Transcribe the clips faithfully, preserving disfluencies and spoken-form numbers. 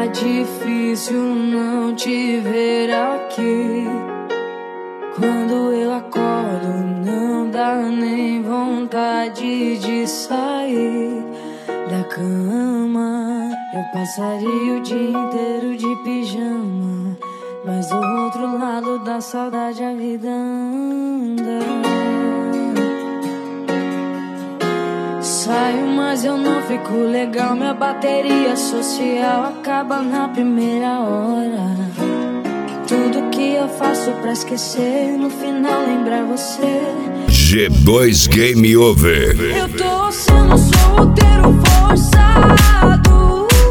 difícil não te ver aqui. Quando eu acordo, não dá nem vontade de sair da cama. Eu passaria o dia inteiro de pijama, mas do outro lado da saudade a vida anda. Saio, mas eu não fico legal. Minha bateria social acaba na primeira hora. Tudo que eu faço pra esquecer, no final lembrar você. G dois Game Over. Eu tô sendo solteiro forçado.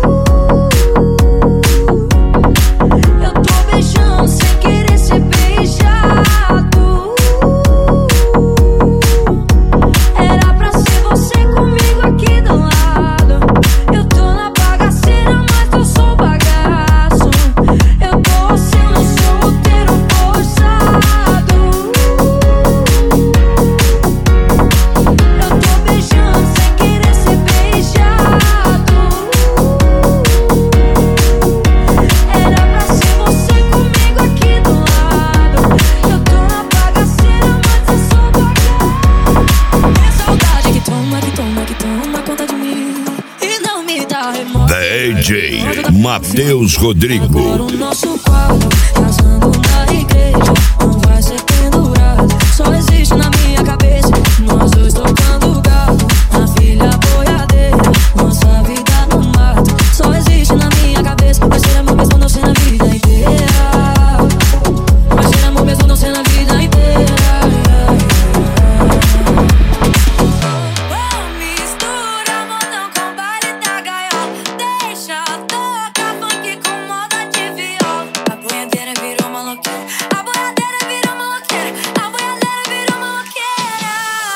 Eu tô beijando sem querer ser beijado. Era pra ser você comigo aqui do lado. Eu tô na bagaceira, mas eu sou bagaço. Eu tô sendo solteiro forçado. Eu tô beijando sem querer ser beijado. Era pra ser você comigo aqui do lado. Eu tô na bagaceira, mas eu sou bagaço. É saudade que toma, que toma, que toma conta de mim e não me dá remorso. D J Matheus Rodrigo. Agora o nosso quadro, casando na igreja, não vai ser pendurado. Só existe na minha cabeça, nós dois tocando gado. A filha boiadeira, nossa vida no mato. Só existe na minha cabeça, vai ser amor mesmo não ser na vida inteira. Vai ser amor mesmo não ser na vida inteira. Mistura modão com baile da gaiola. Deixa tocar funk com moda de viola. A boiadeira virou maloqueira. A boiadeira virou maloqueira. A boiadeira virou maloqueira.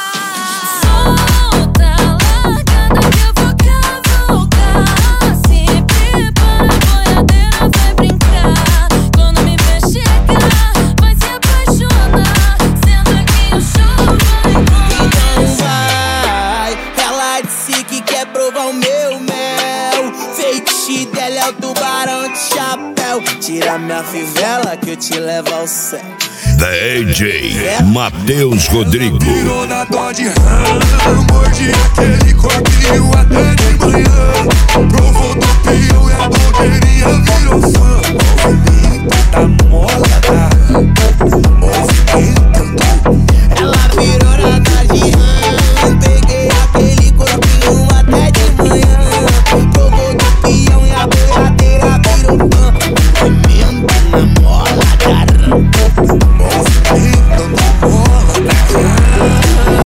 Solta, largada que eu vou cavalgar. Se prepara, a boiadeira vai brincar. Quando me ver chegar, vai se apaixonar. Senta que o show vai Então começar. vai, ela disse que quer provar o meu mel. Feitiço dela é o tubarão de chapéu. Tira minha fivela que eu te levo ao céu. D J Matheus Rodrigo. Virou na Dodge Ram, mordi aquele copinho até de manhã. Provou do pião e